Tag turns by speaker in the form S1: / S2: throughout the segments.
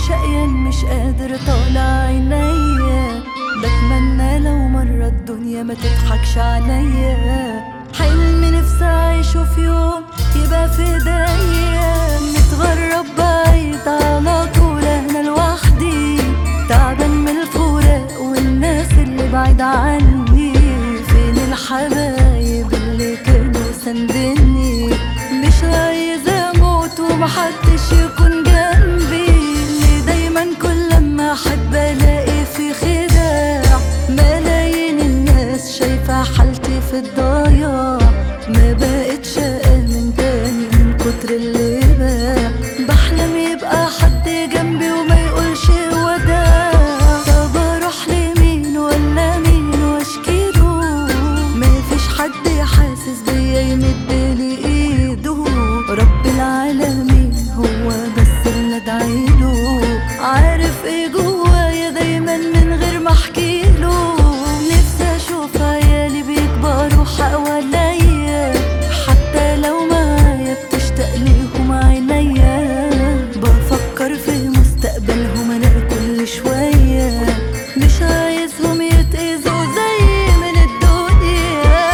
S1: شقيان مش قادر طالع عينيا. بتمنى لو مرة الدنيا ما تضحكش عليا. حلم نفسي اعيشه في يوم يبقى في ايديا. متغرب بعيد على طول انا لوحدي، تعبان من الفراق والناس اللي بعيد عني. فين الحبايب اللي كانوا سندني؟ مش عايزة اموت ومحدش يكون جنبي. اللي دايما كل ما احب الاقي في خداع. ملايين الناس شايفة حالتي في الضياع. ما بقتش امن تاني من كتر اللي باع. بحلم يبقى حد جنبي وما يقولش وداع. طب اروح لمين ولا مين واشكيله؟ مفيش حد حاسس بيا يمدلي ايده. رب العالمين هو بس اللي ادعيله. عارف ايه جوايا دايما من غير ما احكيله. نفسي اشوف عيالي بيكبروا حواليا، حتى لو معايا بتشتاق ليهم عينيا. بفكر في مستقبلهم انا كل شويه. مش عايزهم يتأذوا زي من الدنيا.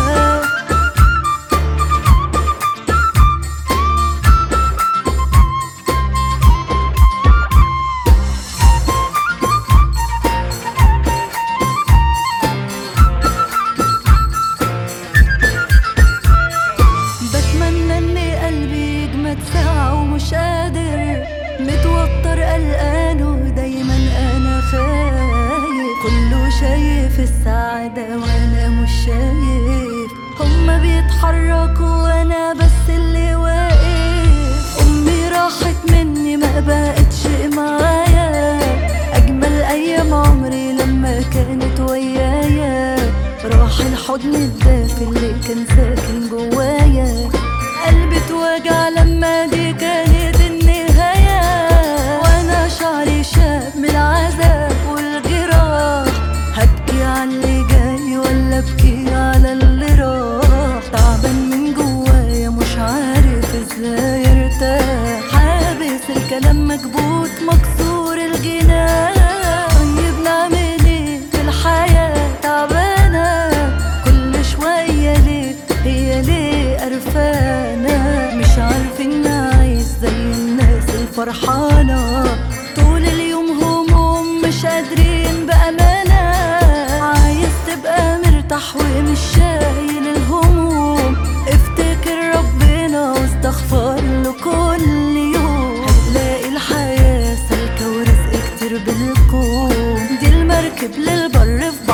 S1: بتمنى ان قلبي يجمد ساعة ومش قادر. متوتر قلقان ودايما انا خايف. كله شايف السعادة وانا مش شايف. هما بيتحركوا وانا بس اللي واقف. امي راحت مني ما بقتش معايا. اجمل ايام عمري لما كانت ويايا. راح الحضن الدافي اللي كان ساكن جوايا. قلبي اتوجع لما دي كانت النهاية. وانا شعري شاب من العذاب والجراح. هبكي على اللي جاي ولا ابكي على اللي راح؟ تعبان من جوايا مش عارف ازاي ارتاح. حابس الكلام مكبوت مكسور الجناح. طيب نعمل ايه في الحياة تعبانة؟ كل شوية ليه هي ليه قرفانة؟ مش عارفين نعيش زي الناس الفرحانة. طول اليوم هموم مش قادرين بأمانة. عايز تبقى مرتاح ومش شايل الهموم. افتكر ربنا واستغفر له كل يوم. هتلاقي الحياة سالكة ورزق كتير بالكون. دي المركب للبر في